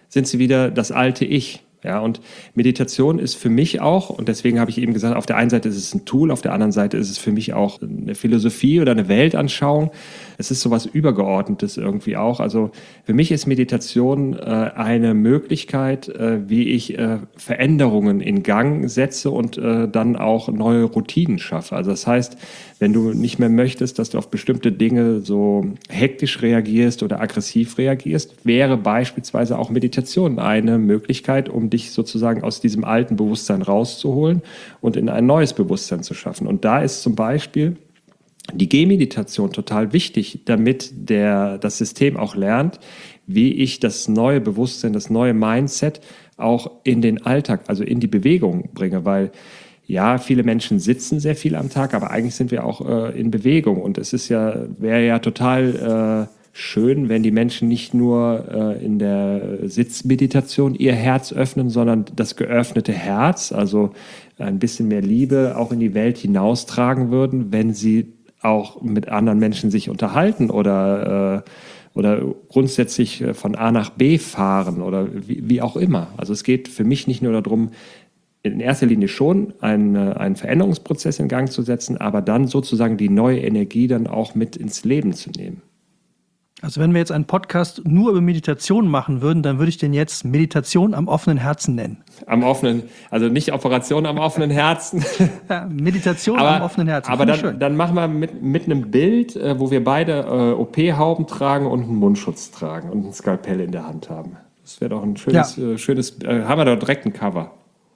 Speaker 2: sind sie wieder das alte Ich. Ja, und Meditation ist für mich auch, und deswegen habe ich eben gesagt, auf der einen Seite ist es ein Tool, auf der anderen Seite ist es für mich auch eine Philosophie oder eine Weltanschauung. Es ist sowas Übergeordnetes irgendwie auch. Also für mich ist Meditation eine Möglichkeit, wie ich Veränderungen in Gang setze und dann auch neue Routinen schaffe. Also das heißt, wenn du nicht mehr möchtest, dass du auf bestimmte Dinge so hektisch reagierst oder aggressiv reagierst, wäre beispielsweise auch Meditation eine Möglichkeit, um dich sozusagen aus diesem alten Bewusstsein rauszuholen und in ein neues Bewusstsein zu schaffen. Und da ist zum Beispiel die Gehmeditation total wichtig, damit das System auch lernt, wie ich das neue Bewusstsein, das neue Mindset auch in den Alltag, also in die Bewegung bringe, weil ja, viele Menschen sitzen sehr viel am Tag, aber eigentlich sind wir auch in Bewegung. Und es wäre ja total schön, wenn die Menschen nicht nur in der Sitzmeditation ihr Herz öffnen, sondern das geöffnete Herz, also ein bisschen mehr Liebe auch in die Welt hinaustragen würden, wenn sie auch mit anderen Menschen sich unterhalten oder grundsätzlich von A nach B fahren oder wie auch immer. Also es geht für mich nicht nur darum, in erster Linie schon einen Veränderungsprozess in Gang zu setzen, aber dann sozusagen die neue Energie dann auch mit ins Leben zu nehmen.
Speaker 3: Also wenn wir jetzt einen Podcast nur über Meditation machen würden, dann würde ich den jetzt Meditation am offenen Herzen nennen.
Speaker 2: Also nicht Operation am offenen Herzen.
Speaker 3: Ja, Meditation am offenen Herzen.
Speaker 2: Aber dann machen wir mit einem Bild, wo wir beide OP-Hauben tragen und einen Mundschutz tragen und ein Skalpell in der Hand haben. Das wäre doch ein schönes, haben wir da direkt ein Cover.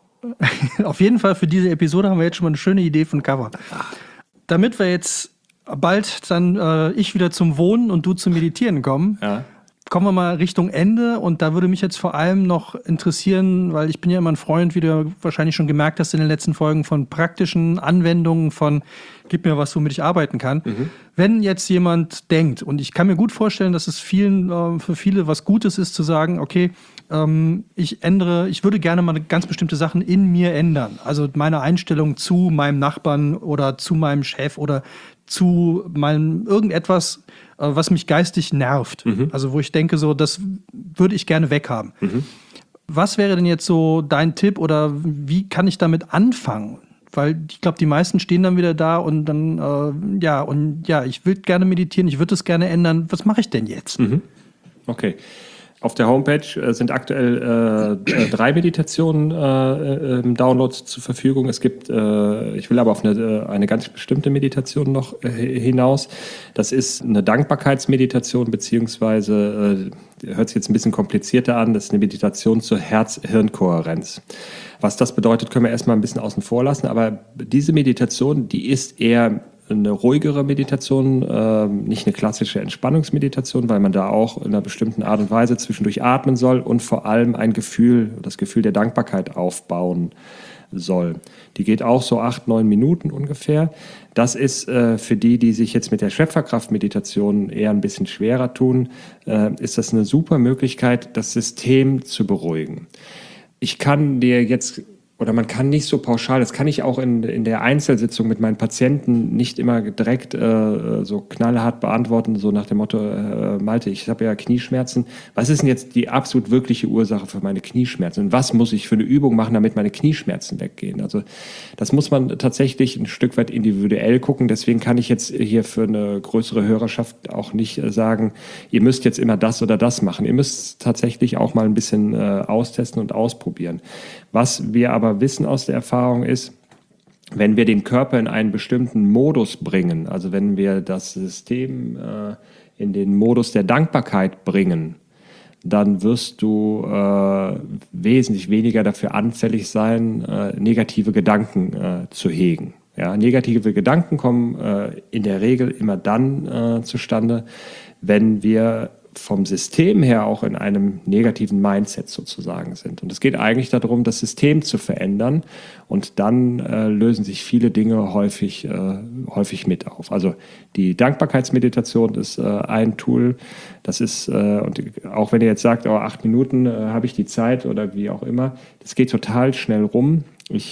Speaker 3: Auf jeden Fall für diese Episode haben wir jetzt schon mal eine schöne Idee von Cover. Damit wir jetzt bald dann ich wieder zum Wohnen und du zum Meditieren kommen, kommen wir mal Richtung Ende. Und da würde mich jetzt vor allem noch interessieren, weil ich bin ja immer ein Freund, wie du wahrscheinlich schon gemerkt hast in den letzten Folgen, von praktischen Anwendungen, von gib mir was, womit ich arbeiten kann. Wenn jetzt jemand denkt, und ich kann mir gut vorstellen, dass es für viele was Gutes ist, zu sagen, okay, ich würde gerne mal ganz bestimmte Sachen in mir ändern. Also meine Einstellung zu meinem Nachbarn oder zu meinem Chef oder zu meinem irgendetwas, was mich geistig nervt. Also wo ich denke, so, das würde ich gerne weghaben. Was wäre denn jetzt so dein Tipp oder wie kann ich damit anfangen? Weil ich glaube, die meisten stehen dann wieder da und dann, ich will gerne meditieren, ich würde es gerne ändern. Was mache ich denn jetzt?
Speaker 2: Okay. Auf der Homepage sind aktuell 3 Meditationen im Download zur Verfügung. Es gibt, ich will aber auf eine ganz bestimmte Meditation noch hinaus. Das ist eine Dankbarkeitsmeditation, beziehungsweise, hört sich jetzt ein bisschen komplizierter an, das ist eine Meditation zur Herz-Hirn-Kohärenz. Was das bedeutet, können wir erstmal ein bisschen außen vor lassen. Aber diese Meditation, die ist eher eine ruhigere Meditation, nicht eine klassische Entspannungsmeditation, weil man da auch in einer bestimmten Art und Weise zwischendurch atmen soll und vor allem das Gefühl der Dankbarkeit aufbauen soll. Die geht auch so 8-9 Minuten ungefähr. Das ist für die sich jetzt mit der Schöpferkraft-Meditation eher ein bisschen schwerer tun, ist das eine super Möglichkeit, das System zu beruhigen. Ich kann dir jetzt oder man kann nicht so pauschal, das kann ich auch in der Einzelsitzung mit meinen Patienten nicht immer direkt so knallhart beantworten, so nach dem Motto, Malte, ich habe ja Knieschmerzen. Was ist denn jetzt die absolut wirkliche Ursache für meine Knieschmerzen? Und was muss ich für eine Übung machen, damit meine Knieschmerzen weggehen? Also das muss man tatsächlich ein Stück weit individuell gucken. Deswegen kann ich jetzt hier für eine größere Hörerschaft auch nicht sagen, ihr müsst jetzt immer das oder das machen. Ihr müsst tatsächlich auch mal ein bisschen austesten und ausprobieren. Was wir aber wissen aus der Erfahrung ist, wenn wir den Körper in einen bestimmten Modus bringen, also wenn wir das System in den Modus der Dankbarkeit bringen, dann wirst du wesentlich weniger dafür anfällig sein, negative Gedanken zu hegen. Ja, negative Gedanken kommen in der Regel immer dann zustande, wenn wir vom System her auch in einem negativen Mindset sozusagen sind. Und es geht eigentlich darum, das System zu verändern und dann lösen sich viele Dinge häufig mit auf. Also die Dankbarkeitsmeditation ist ein Tool, das ist, und auch wenn ihr jetzt sagt, 8 Minuten habe ich die Zeit oder wie auch immer, das geht total schnell rum.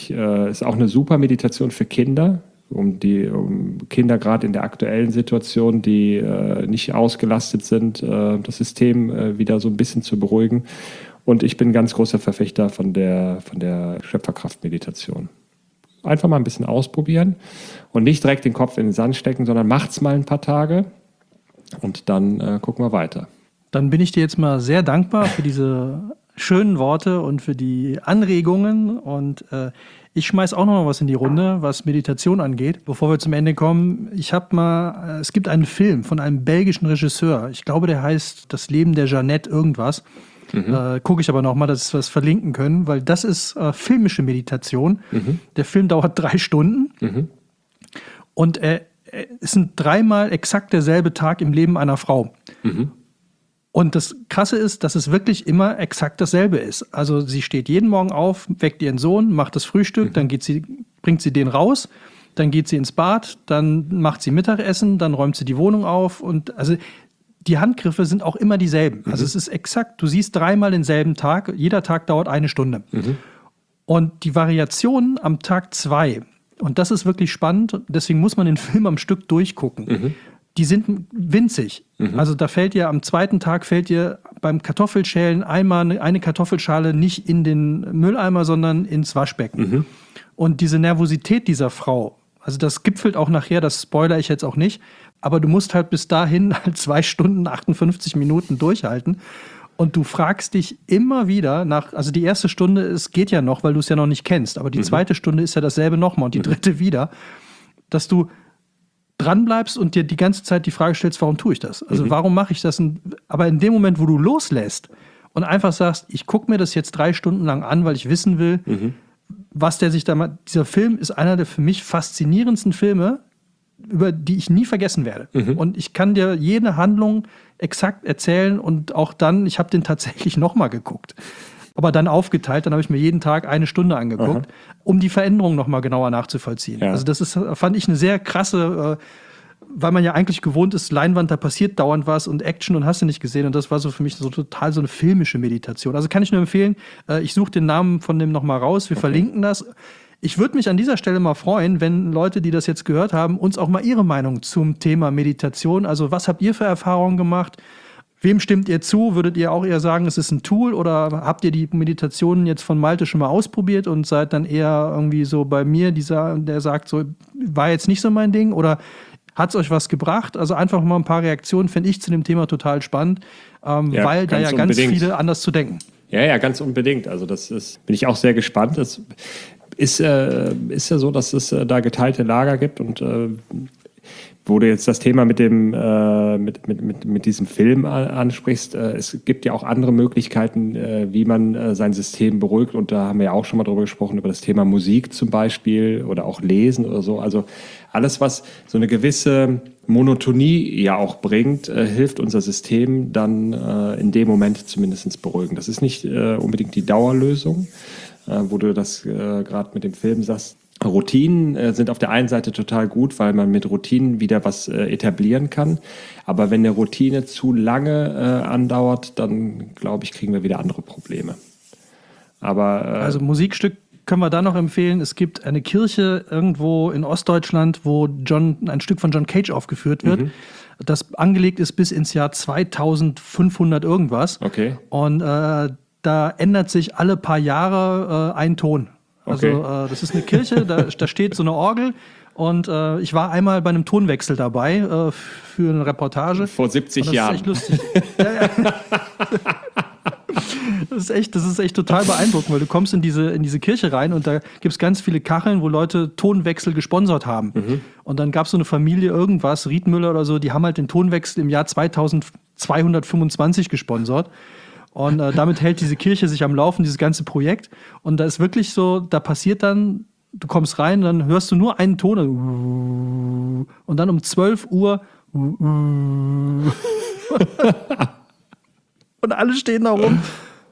Speaker 2: Ist auch eine super Meditation für Kinder, um Kinder gerade in der aktuellen Situation, die nicht ausgelastet sind, das System wieder so ein bisschen zu beruhigen. Und ich bin ganz großer Verfechter von der Schöpferkraft-Meditation. Einfach mal ein bisschen ausprobieren und nicht direkt den Kopf in den Sand stecken, sondern macht's mal ein paar Tage und dann gucken wir weiter.
Speaker 3: Dann bin ich dir jetzt mal sehr dankbar für diese schönen Worte und für die Anregungen und ich schmeiß auch noch mal was in die Runde, was Meditation angeht. Bevor wir zum Ende kommen, es gibt einen Film von einem belgischen Regisseur, ich glaube, der heißt Das Leben der Jeannette irgendwas. Gucke ich aber noch mal, dass wir es verlinken können, weil das ist filmische Meditation. Der Film dauert 3 Stunden und es sind 3-mal exakt derselbe Tag im Leben einer Frau. Und das Krasse ist, dass es wirklich immer exakt dasselbe ist. Also sie steht jeden Morgen auf, weckt ihren Sohn, macht das Frühstück, dann bringt sie den raus, dann geht sie ins Bad, dann macht sie Mittagessen, dann räumt sie die Wohnung auf und also die Handgriffe sind auch immer dieselben. Also es ist exakt, du siehst 3-mal denselben Tag, jeder Tag dauert 1 Stunde. Und die Variationen am Tag 2, und das ist wirklich spannend, deswegen muss man den Film am Stück durchgucken. Die sind winzig. Also da fällt dir am 2. Tag beim Kartoffelschälen einmal eine Kartoffelschale nicht in den Mülleimer, sondern ins Waschbecken. Und diese Nervosität dieser Frau, also das gipfelt auch nachher, das spoilere ich jetzt auch nicht, aber du musst halt bis dahin 2 Stunden, 58 Minuten durchhalten. Und du fragst dich immer wieder also die erste Stunde, es geht ja noch, weil du es ja noch nicht kennst, aber die zweite Stunde ist ja dasselbe nochmal und die dritte wieder, dass du dranbleibst und dir die ganze Zeit die Frage stellst, warum tue ich das? Also warum mache ich das? Aber in dem Moment, wo du loslässt und einfach sagst, ich gucke mir das jetzt 3 Stunden lang an, weil ich wissen will, was dieser Film ist einer der für mich faszinierendsten Filme, über die ich nie vergessen werde. Und ich kann dir jede Handlung exakt erzählen und auch dann, ich habe den tatsächlich nochmal geguckt. Aber dann aufgeteilt, dann habe ich mir jeden Tag 1 Stunde angeguckt, um die Veränderung nochmal genauer nachzuvollziehen. Ja. Also das fand ich eine sehr krasse, weil man ja eigentlich gewohnt ist, Leinwand, da passiert dauernd was und Action und hast du nicht gesehen. Und das war so für mich so total so eine filmische Meditation. Also kann ich nur empfehlen, ich suche den Namen von dem nochmal raus, wir verlinken das. Ich würde mich an dieser Stelle mal freuen, wenn Leute, die das jetzt gehört haben, uns auch mal ihre Meinung zum Thema Meditation, also was habt ihr für Erfahrungen gemacht? Wem stimmt ihr zu? Würdet ihr auch eher sagen, es ist ein Tool oder habt ihr die Meditationen jetzt von Malte schon mal ausprobiert und seid dann eher irgendwie so bei mir, der sagt, so war jetzt nicht so mein Ding oder hat es euch was gebracht? Also einfach mal ein paar Reaktionen finde ich zu dem Thema total spannend, weil da ja ganz viele anders zu denken.
Speaker 2: Ja, ganz unbedingt. Also bin ich auch sehr gespannt. Das ist ja so, dass es da geteilte Lager gibt und wo du jetzt das Thema mit diesem Film ansprichst, es gibt ja auch andere Möglichkeiten, wie man sein System beruhigt. Und da haben wir ja auch schon mal drüber gesprochen, über das Thema Musik zum Beispiel oder auch Lesen oder so. Also alles, was so eine gewisse Monotonie ja auch bringt, hilft unser System dann in dem Moment zumindest beruhigen. Das ist nicht unbedingt die Dauerlösung, wo du das gerade mit dem Film sagst. Routinen sind auf der einen Seite total gut, weil man mit Routinen wieder was etablieren kann. Aber wenn eine Routine zu lange andauert, dann, glaube ich, kriegen wir wieder andere Probleme. Aber
Speaker 3: also Musikstück können wir da noch empfehlen. Es gibt eine Kirche irgendwo in Ostdeutschland, wo ein Stück von John Cage aufgeführt wird. Das angelegt ist bis ins Jahr 2500 irgendwas.
Speaker 2: Okay.
Speaker 3: Und da ändert sich alle paar Jahre ein Ton. Also das ist eine Kirche, da steht so eine Orgel und ich war einmal bei einem Tonwechsel dabei für eine Reportage.
Speaker 2: Vor 70 Jahren.
Speaker 3: Das ist echt lustig. Ja. Das ist echt total beeindruckend, weil du kommst in diese Kirche rein und da gibt es ganz viele Kacheln, wo Leute Tonwechsel gesponsert haben. Und dann gab es so eine Familie irgendwas, Riedmüller oder so, die haben halt den Tonwechsel im Jahr 2225 gesponsert. Und damit hält diese Kirche sich am Laufen, dieses ganze Projekt. Und da ist wirklich so, da passiert dann, du kommst rein, dann hörst du nur einen Ton. Und dann um 12 Uhr. Und alle stehen da rum.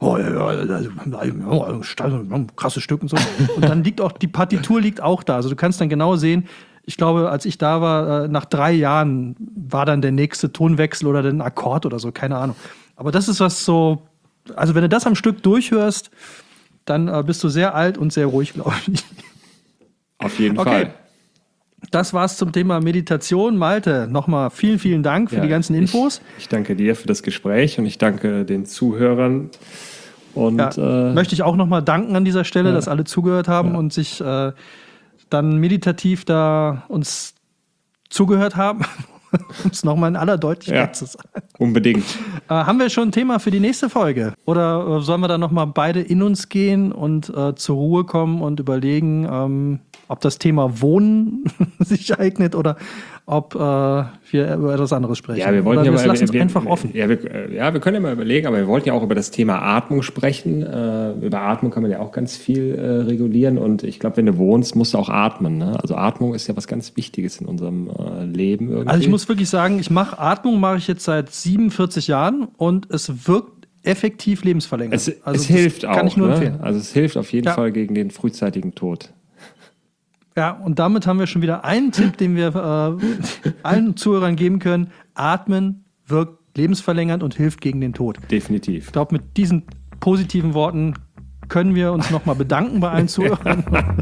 Speaker 3: Krasses Stück und so. Und dann liegt auch, die Partitur liegt auch da. Also du kannst dann genau sehen, ich glaube, als ich da war, nach 3 Jahren war dann der nächste Tonwechsel oder ein Akkord oder so, keine Ahnung. Aber das ist was so, also wenn du das am Stück durchhörst, dann bist du sehr alt und sehr ruhig, glaube ich.
Speaker 2: Auf jeden Fall.
Speaker 3: Das war's zum Thema Meditation. Malte, nochmal vielen, vielen Dank für die ganzen Infos.
Speaker 2: Ich danke dir für das Gespräch und ich danke den Zuhörern. Und
Speaker 3: möchte ich auch nochmal danken an dieser Stelle, dass alle zugehört haben und sich dann meditativ da uns zugehört haben, um es nochmal in aller Deutlichkeit zu sagen.
Speaker 2: Unbedingt.
Speaker 3: Haben wir schon ein Thema für die nächste Folge? Oder sollen wir da nochmal beide in uns gehen und zur Ruhe kommen und überlegen, ob das Thema Wohnen sich eignet oder ob wir über etwas anderes sprechen?
Speaker 2: Ja, wir wollten
Speaker 3: oder wir lassen es einfach offen.
Speaker 2: Wir können ja mal überlegen, aber wir wollten ja auch über das Thema Atmung sprechen. Über Atmung kann man ja auch ganz viel regulieren und ich glaube, wenn du wohnst, musst du auch atmen. Ne? Also Atmung ist ja was ganz Wichtiges in unserem Leben irgendwie.
Speaker 3: Also ich muss wirklich sagen, Atmung mache ich jetzt seit 47 Jahren und es wirkt effektiv lebensverlängernd.
Speaker 2: Es hilft auch.
Speaker 3: Kann ich nur empfehlen.
Speaker 2: Also es hilft auf jeden Fall gegen den frühzeitigen Tod.
Speaker 3: Ja, und damit haben wir schon wieder einen Tipp, den wir allen Zuhörern geben können. Atmen wirkt lebensverlängernd und hilft gegen den Tod.
Speaker 2: Definitiv.
Speaker 3: Ich glaube, mit diesen positiven Worten können wir uns nochmal bedanken bei allen Zuhörern.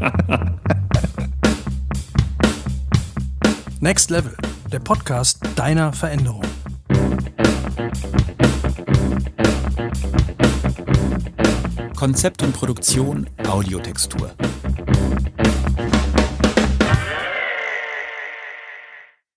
Speaker 1: Next Level, der Podcast deiner Veränderung.
Speaker 4: Konzept und Produktion Audiotextur.